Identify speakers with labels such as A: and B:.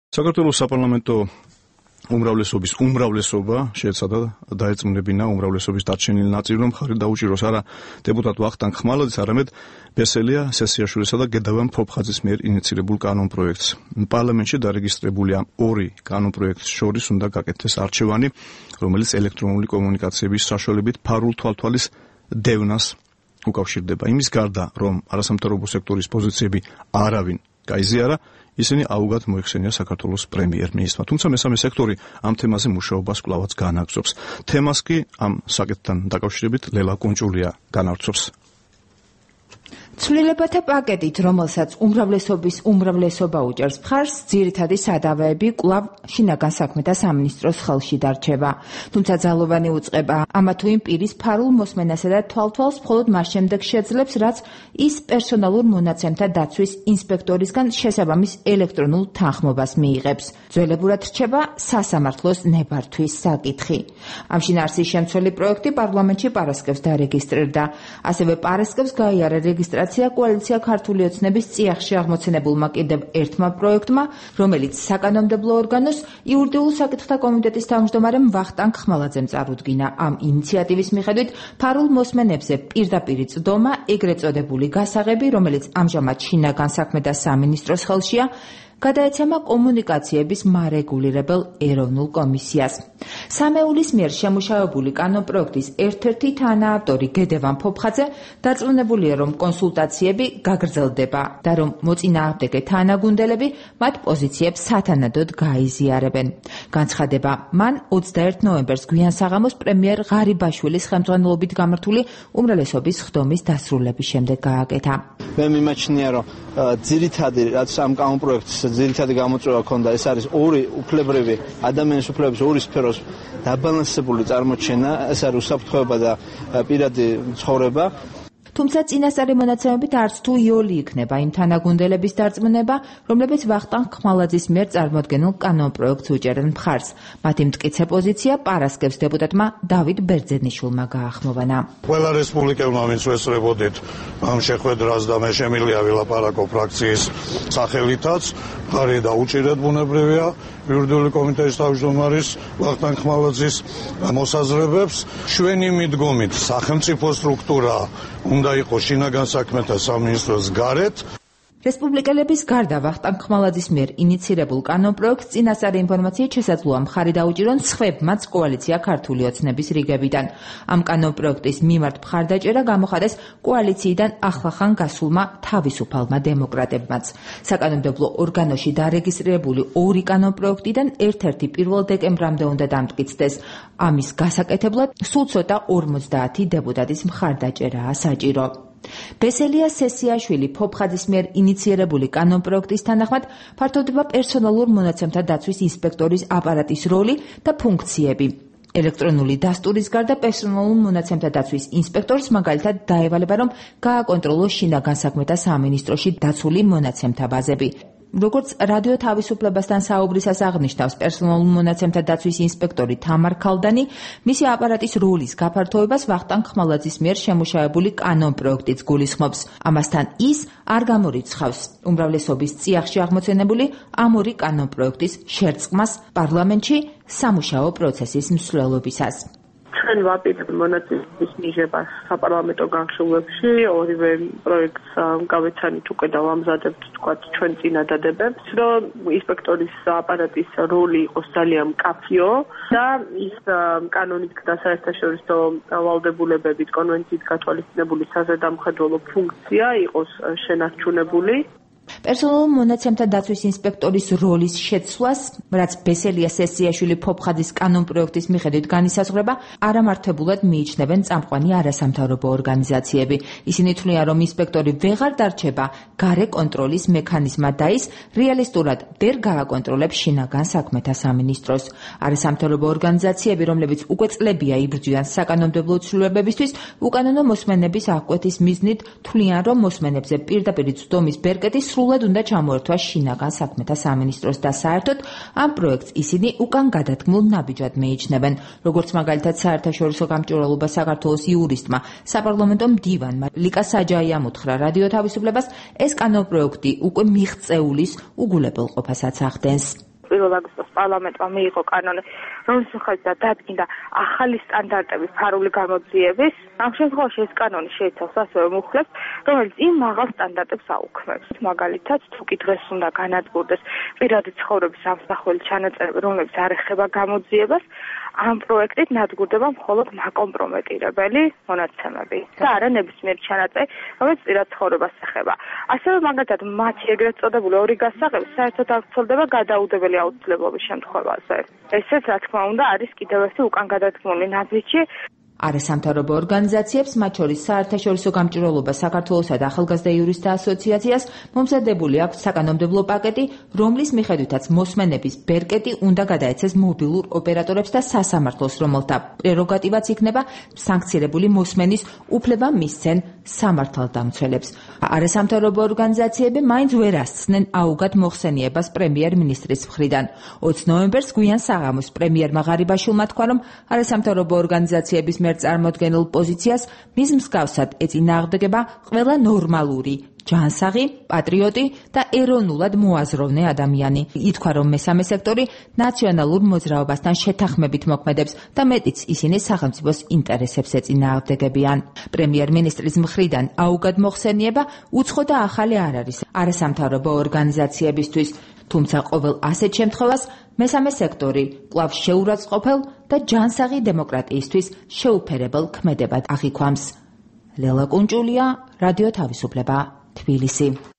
A: საქართველოს საპარლამენტო უმრავლესობის უმრავლესობა შეეცადა დაერწმუნებინა უმრავლესობის დარჩენილი ნაწილი, რომ ხარი დაუჭიროს არა დეპუტატ ვახტანგ ხმალაძის, არამედ ბესელია სესიაშვილისა და გედავან ფოფხაძის მიერ ინიცირებულ კანონპროექტს. პარლამენტში დარეგისტრებული ამ ორი კანონპროექტის შორის უნდა გაკეთდეს არჩევანი, რომელიც ელექტრონული კომუნიკაციების საშუალებით ფარულ თვალთვალის დევნას უკავშირდება. იმის გარდა, რომ არასამთავრობო სექტორის პოზიციები არავინ გაიზიარა, ისინი აუგად მოიხსენია საქართველოს პრემიერ-მინისტრმა. თუმცა მესამე სექტორი ამ თემაზე მუშაობას კვლავაც განაგრძობს. თემას კი ამ საკითხთან დაკავშირებით ლელა კუნჭულია განავრცობს.
B: ცვლილებათა პაკეტით, რომელსაც უმრავლესობა უჭერს მხარს, ძირითადი სადავეები კვლავ შინაგან საქმეთა სამინისტროს ხელში დარჩება. თუმცა ძალოვანი უწყება ამა თუ იმ პირის ფარულ მოსმენასა და თვალთვალს მხოლოდ მას შემდეგ შეძლებს, რაც ის პერსონალურ მონაცემთა დაცვის ინსპექტორისგან შესაბამის ელექტრონულ თანხმობას მიიღებს. ძველებურად რჩება სასამართლოს ნებართვის საკითხი. ამ შინაარსის შემცველი პროექტი პარლამენტში პარასკევს დარეგისტრირდა. ასევე პარასკევს გაიარა რეგისტრაცია კოალიცია ქართული ოცნების წიაღში აღმოცენებულმა კიდევ ერთმა პროექტმა, რომელიც საკანონმდებლო ორგანოს იურიდიულ საკითხთა კომიტეტის თავმჯდომარემ ვახტანგ ხმალაძემ წარუდგინა. ამ ინიციატივის მიხედვით ფარულ მოსმენებზე პირდაპირი წვდომა, ეგრეთ წოდებული გასაღები, რომელიც ამჟამად შინაგან საქმეთა სამინისტროს ხელშია, გადაეცემა კომუნიკაციების მარეგულირებელ ეროვნულ კომისიას. სამეულის მიერ შემუშავებული კანონპროექტის ერთ-ერთი თანაავტორი გედევან ფოფხაძე დარწმუნებულია, რომ კონსულტაციები გაგრძელდება და რომ მოწინააღმდეგე თანაგუნდელები მათ პოზიციებს სათანადოდ გაიზიარებენ. განცხადება მან 21 ნოემბერს გვიან საღამოს პრემიერ ღარიბაშვილის ხელმძღვანელობით გამართული უმრავლესობის ხდომის დასრულების შემდეგ გააკეთა.
C: მე მიმაჩნია, რომ ძირითადი რაც ამ კანონპროექტის ძირითადი გამოწვევა ქონდა, ეს არის ორი უფლებრივი ადამიანის უფლებების ორი სფეროს დაბალანსებული წარმოჩენა, ეს არის უსაფრთხოება და პირადი ცხოვრება.
B: თუმცა წინასწარი მონაცემებით არც თუ იოლი იქნება იმ თანაგუნდელების დარწმუნება, რომლებიც ვახტანგ ხმალაძის მიერ წარმოდგენილ კანონპროექტს უჭერენ მხარს. მათი მტკიცე პოზიცია პარასკევს დეპუტატმა დავით ბერძენიშვილმა გაახმოვანა.
D: ყველა რესპუბლიკელმა ვინც ვესწრებოდით ამ შეხვედრას და მე შემიძლია ვილაპარაკო ფრაქციის სახელითაც, ხარი დაუჭირეთ ბუნებრივია იურიდიული კომიტეტის თავმჯდომარის ვახტანგ ხმალაძის მოსაზრებებს. ჩვენი მიდგომით სახელმწიფო სტრუქტურა უნდა იყოს შინაგან საქმეთა სამინისტროს გარეთ.
B: რესპუბლიკელების გარდა ვახტანგ ხმალაძის მიერ ინიცირებულ კანონპროექტს წინასწარი ინფორმაციით შესაძლოა მხარი დაუჭირონ სხვებმაც კოალიცია ქართული ოცნების რიგებიდან. ამ კანონპროექტის მიმართ მხარდაჭერა გამოხატეს კოალიციიდან ახლახან გასულმა თავისუფალმა დემოკრატებმაც. საკანონმდებლო ორგანოში დარეგისტრირებული ორი კანონპროექტიდან ერთ-ერთი 1 დეკემბრამდე უნდა დამტკიცდეს. ამის გასაკეთებლად სულ ცოტა 50 დეპუტატის მხარდაჭერაა საჭირო. ბესელია სესიაშვილი ფოფხაძის მიერ ინიცირებული კანონპროექტის თანახმად ფართოვდება პერსონალურ მონაცემთა დაცვის ინსპექტორის აპარატის როლი და ფუნქციები. ელექტრონული დასტურის გარდა პერსონალურ მონაცემთა დაცვის ინსპექტორს მაგალითად დაევალება, რომ გააკონტროლოს შინაგან საქმეთა სამინისტროში დაცული მონაცემთა ბაზები. როგორც რადიო თავისუფლებასთან საუბრისას აღნიშნავს პერსონალურ მონაცემთა დაცვის ინსპექტორი თამარ ქალდანი, მისი აპარატის როლის გაფართოებას ვახტანგ ხმალაძის მიერ შემუშავებული კანონპროექტიც გულისხმობს. ამასთან ის არ გამორიცხავს უმრავლესობის წიაღში აღმოცენებული ამ ორი კანონპროექტის შერწყმას პარლამენტში სამუშაო პროცესის მსვლელობისას.
E: ჩვენ ვაპირებთ მონაწილეობის მიღებას საპარლამენტო განხილვებში, ორივე პროექტს გავეცანით უკვე და ვამზადებთ თქვათ ჩვენ წინადადებებს, რომ ინსპექტორის აპარატის როლი იყოს ძალიან მკაფიო და ის კანონით და საერთაშორისო ვალდებულებებით კონვენციით გათვალისწინებული საზედამხედველო ფუნქცია იყოს შენარჩუნებული.
B: პერსონალურ მონაცემთა დაცვის ინსპექტორის როლის შეცვლას, რაც ბესელია სესიაშვილი ფოფხაძის კანონპროექტის მიხედვით განისაზღვრება, არამართებულად მიიჩნევენ წამყვანი არასამთავრობო ორგანიზაციები. ისინი თვლიან, რომ ინსპექტორი ვეღარ დარჩება გარე კონტროლის მექანიზმად და ის რეალისტურად ვერ გააკონტროლებს შინაგან საქმეთა სამინისტროს. არასამთავრობო ორგანიზაციები, რომლებიც უკვე წლებია იბრძვიან საკანონმდებლო ცვლილებებისთვის, უკანონო მოსმენების აღკვეთის მიზნით თვლიან, რომ მოსმენებზე პირდაპირ ცდომის ბერკეტი სრულად უნდა ჩამოერთვას შინაგან საქმეთა სამინისტროს და საერთოდ ამ პროექტს ისინი უკან გადადგმულ ნაბიჯად მიიჩნევენ. როგორც მაგალითად საერთაშორისო გამჭვირვალობა საქართველოს იურისტმა საპარლამენტო მდივანმა ლიკა საჯაიამ უთხრა რადიო თავისუფლებას, ეს კანონპროექტი უკვე მიღწეულის უგულებელყოფასაც ახდენს.
F: პირველ აგვისტოს პარლამენტმა მიიღო კანონი, რომლის მიხედვითაც დადგინდა ახალი სტანდარტები ფარული გამოძიების. ამ შემთხვევაში ეს კანონი შეიცავს ასევე მუხლებს, რომელიც იმ მაღალ სტანდარტებს აუქმებს. მაგალითად, თუ კი დღეს უნდა განადგურდეს პირადი ცხოვრების ამსახველი ჩანაწერები, რომლებიც არ ეხება გამოძიებას, ამ პროექტით ნადგურდება მხოლოდ მაკომპრომეტირებელი მონაცემები და არა ნებისმიერი ჩანაწერი, რომელიც პირად ცხოვრებას ეხება. ასევე მაგალითად, მათი ეგრეთ წოდებული ორი გასაღები საერთოდ არ ვრცელდება გადაუდებელი აუცილებლობის შემთხვევაზე. ესეც, რა თქმა უნდა, არის კიდევ ერთი უკან გადადგმული ნაბიჯი.
B: არასამთავრობო ორგანიზაციებს, მათ შორის საერთაშორისო გამჭვირვალობა საქართველოსა და ახალგაზრდა იურისტთა ასოციაციას მომზადებული აქვს საკანონმდებლო პაკეტი, რომლის მიხედვითაც მოსმენების ბერკეტი უნდა გადაეცეს მობილურ ოპერატორებს და სასამართლოს, რომელთა პრეროგატივაც იქნება სანქცირებული მოსმენის უფლება მისცენ სამართალდამცველებს. არასამთავრობო ორგანიზაციები მაინც ვერ ასცნენ აუგად მოხსენიებას პრემიერ-მინისტრის მხრიდან. 20 ნოემბერს გვიან საღამოს პრემიერმა ღარიბაშვილმა თქვა, რომ არასამთავრობო ორგანიზაციების წარმოდგენილ პოზიციას მის მსგავსად ეწინააღმდეგება ყველა ნორმალური, ჯანსაღი, პატრიოტი და ეროვნულად მოაზროვნე ადამიანი. ითქვა, რომ მესამე სექტორი ნაციონალურ მოძრაობასთან შეთანხმებით მოქმედებს და მეტიც ისინი სახელმწიფოს ინტერესებს ეწინააღმდეგებიან. პრემიერ-მინისტრის მხრიდან აუგად მოხსენიება უცხო და ახალი არ არის არასამთავრობო ორგანიზაციებისთვის. თუმცა ყოველ ასეთ შემთხვევას მესამე სექტორი კვლავ შეურაცხყოფელ და ჯანსაღი დემოკრატიისთვის შეუფერებელ ქმედებად აღიქვამს. ლელა კუნჭულია, რადიო თავისუფლება, თბილისი.